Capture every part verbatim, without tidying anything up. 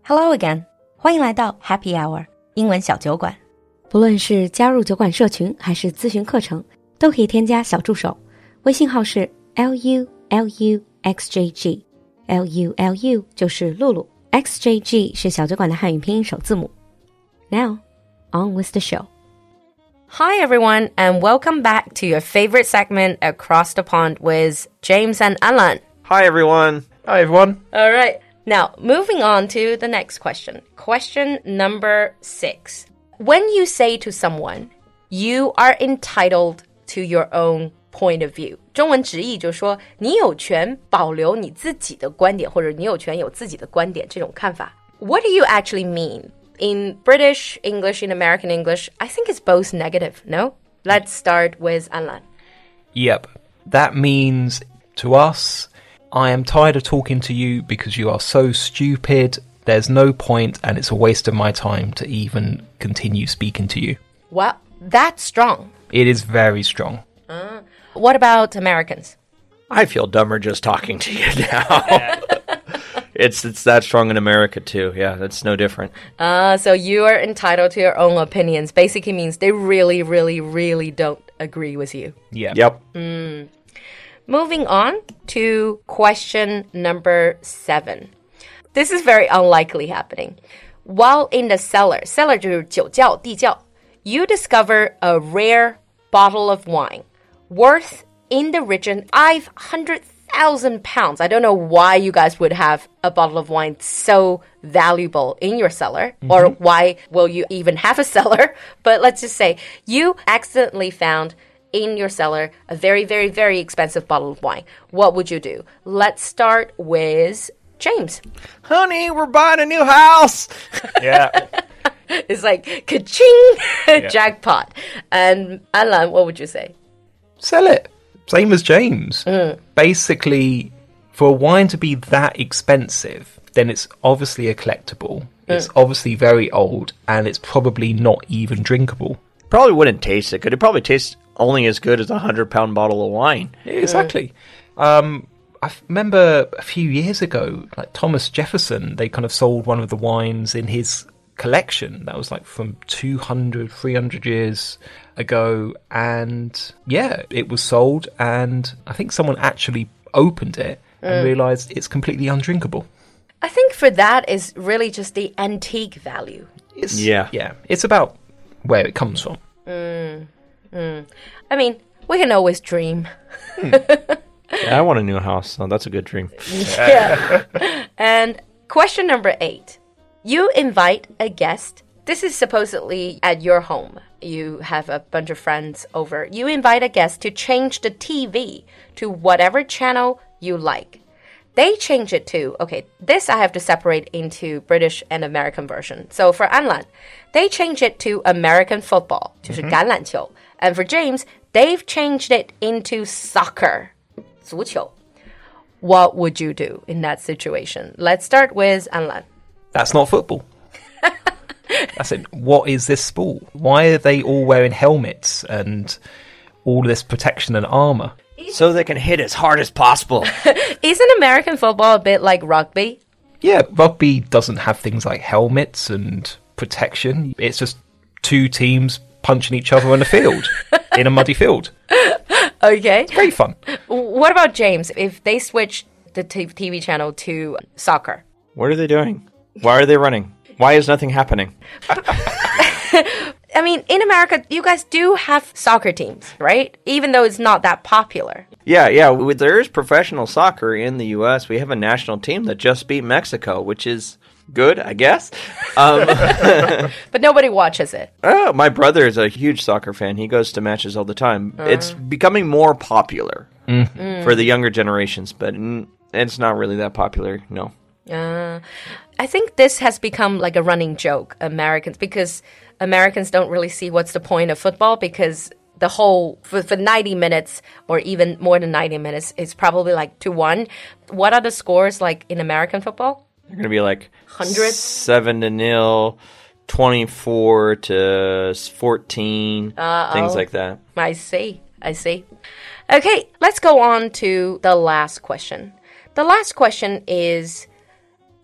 Hello again， 欢迎来到 Happy Hour 英文小酒馆。 不论是加入酒馆社群还是咨询课程，都可以添加小助手，微信号是 L U L U X J G， L U L U 就是露露， X J G 是小酒馆的汉语拼音首字母。Now, on with the show. Hi everyone, and welcome back to your favorite segment Across the Pond with James and Alan. Hi everyone. Hi everyone. All right. Now, moving on to the next question. Question number six. When you say to someone, you are entitled to your own point of view. 中文直译就是说你有权保留你自己的观点，或者你有权有自己的观点，这种看法。What do you actually mean? In British English, in American English, I think it's both negative, no? Let's start with Alan. Yep. That means to us, I am tired of talking to you because you are so stupid. There's no point and it's a waste of my time to even continue speaking to you. Well, that's strong. It is very strong. Uh, what about Americans? I feel dumber just talking to you now. it's it's that strong in America too. Yeah, that's no different. Uh, so you are entitled to your own opinions. Basically means they really, really, really don't agree with you. Yeah. Yep. Mm. Moving on to question number seven. This is very unlikely happening. While in the cellar, cellar 就是酒窖, 地窖, you discover a rare bottle of wine worth in the region of five hundred thousand pounds. I don't know why you guys would have a bottle of wine so valuable in your cellar, mm-hmm. or why will you even have a cellar? But let's just say you accidentally found in your cellar a very, very, very expensive bottle of wine. What would you do? Let's start with James. Honey, we're buying a new house. Yeah. It's like, ka-ching, yeah. Jackpot. And Alan, what would you say? Sell it. Same as James. Mm. Basically, for a wine to be that expensive, then it's obviously a collectible. Mm. It's obviously very old, and it's probably not even drinkable. Probably wouldn't taste it. Could it probably taste only as good as a hundred-pound bottle of wine? Exactly. Mm. Um, I remember a few years ago, like Thomas Jefferson, they kind of sold one of the wines in his collection that was like from two hundred, three hundred years ago, and yeah, it was sold, and I think someone actually opened it and mm. realized it's completely undrinkable. I think for that is really just the antique value. It's, yeah. Yeah, it's about where it comes from. Mm. Mm. I mean, we can always dream. Mm. Yeah, I want a new house, so that's a good dream. Yeah. And question number eight. You invite a guest. This is supposedly at your home. You have a bunch of friends over. You invite a guest to change the T V to whatever channel you like. They change it to, okay, this I have to separate into British and American version. So for Anlan, they change it to American football, 就是橄榄球. And for James, they've changed it into soccer, 足球. What would you do in that situation? Let's start with Anlan. That's not football. I said, what is this sport? Why are they all wearing helmets and all this protection and armor? So they can hit as hard as possible. Isn't American football a bit like rugby? Yeah, rugby doesn't have things like helmets and protection. It's just two teams punching each other on the field, in a muddy field. Okay. It's very fun. What about James? If they switch the t- TV channel to soccer? What are they doing? Why are they running? Why is nothing happening? I mean, in America, you guys do have soccer teams, right? Even though it's not that popular. Yeah, yeah. There is professional soccer in the U S. We have a national team that just beat Mexico, which is good, I guess. Um, but nobody watches it. Oh, my brother is a huge soccer fan. He goes to matches all the time. Uh. It's becoming more popular mm. Mm. for the younger generations, but it's not really that popular, no. Uh, I think this has become like a running joke, Americans, because Americans don't really see what's the point of football, because the whole, for, for ninety minutes or even more than ninety minutes, it's probably like two one. What are the scores like in American football? They're going to be like hundreds, seven to nil, twenty-four to fourteen, Uh-oh. Things like that. I see. I see. Okay, let's go on to the last question. The last question is,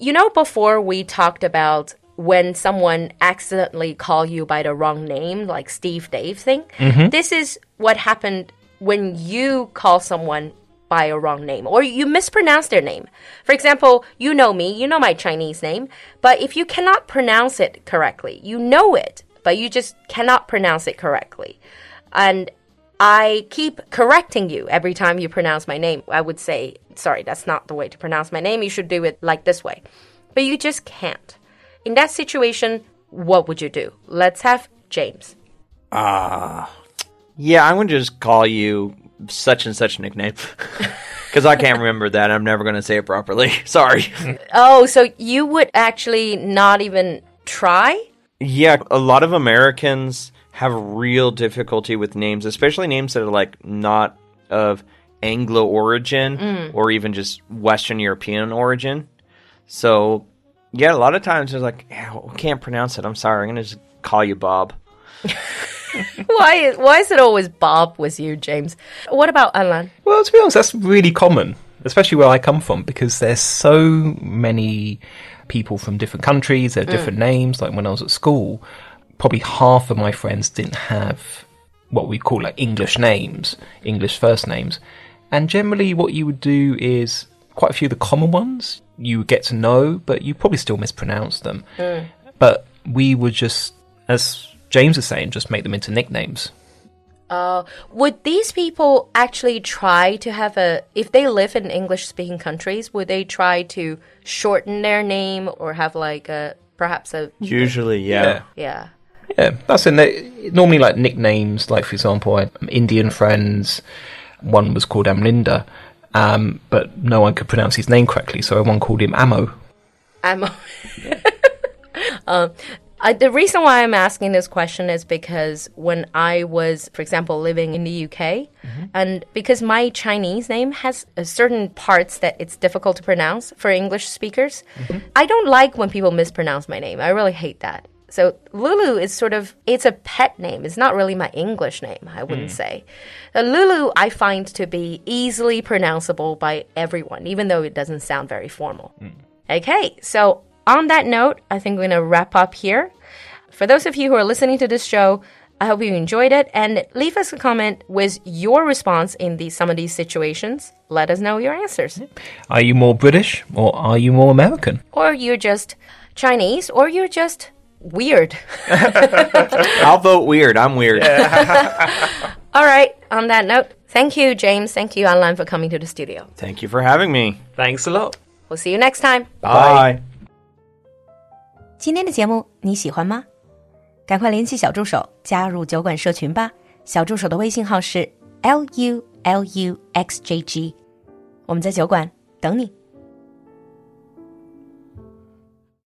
You know, before we talked about when someone accidentally call you by the wrong name, like Steve Dave thing. Mm-hmm. This is what happened when you call someone by a wrong name or you mispronounce their name. For example, you know me, you know my Chinese name, but if you cannot pronounce it correctly, you know it, but you just cannot pronounce it correctly. And I keep correcting you every time you pronounce my name. I would say, sorry, that's not the way to pronounce my name. You should do it like this way. But you just can't. In that situation, what would you do? Let's have James. Ah, uh, yeah, I'm going to just call you such and such nickname. Because I can't remember that. I'm never going to say it properly. Sorry. Oh, so you would actually not even try? Yeah, a lot of Americans have real difficulty with names, especially names that are like not of Anglo origin mm. or even just Western European origin. So, yeah, a lot of times it's like, yeah, I can't pronounce it. I'm sorry. I'm going to just call you Bob. why, is, why is it always Bob with you, James? What about Anlan? Well, to be honest, that's really common, especially where I come from, because there's so many people from different countries, there are different mm. names. Like when I was at school, probably half of my friends didn't have what we call like English names, English first names. And generally what you would do is quite a few of the common ones you would get to know, but you probably still mispronounce them. Mm. But we would just, as James was saying, just make them into nicknames. Uh, would these people actually try to have a, if they live in English-speaking countries, would they try to shorten their name or have like a, perhaps a... Usually, yeah. Yeah. Yeah, that's in there. Normally like nicknames, like for example, I had Indian friends, one was called Amlinda, um, but no one could pronounce his name correctly, so everyone called him Ammo. Ammo. um, I, the reason why I'm asking this question is because when I was, for example, living in the U K, mm-hmm. and because my Chinese name has a certain parts that it's difficult to pronounce for English speakers, mm-hmm. I don't like when people mispronounce my name. I really hate that. So Lulu is sort of, it's a pet name. It's not really my English name, I wouldn't mm. say. Uh, Lulu, I find to be easily pronounceable by everyone, even though it doesn't sound very formal. Mm. Okay, so on that note, I think we're going to wrap up here. For those of you who are listening to this show, I hope you enjoyed it. And leave us a comment with your response in these, some of these situations. Let us know your answers. Are you more British or are you more American? Or you're just Chinese or you're just... weird. I'll vote weird. I'm weird. All right. On that note, thank you, James. Thank you, Anlan, for coming to the studio. Thank you for having me. Thanks a lot. We'll see you next time. Bye. 今天的节目你喜欢吗？赶快联系小助手加入酒馆社群吧。小助手的微信号是 L U L U X J G， 我们在酒馆等你。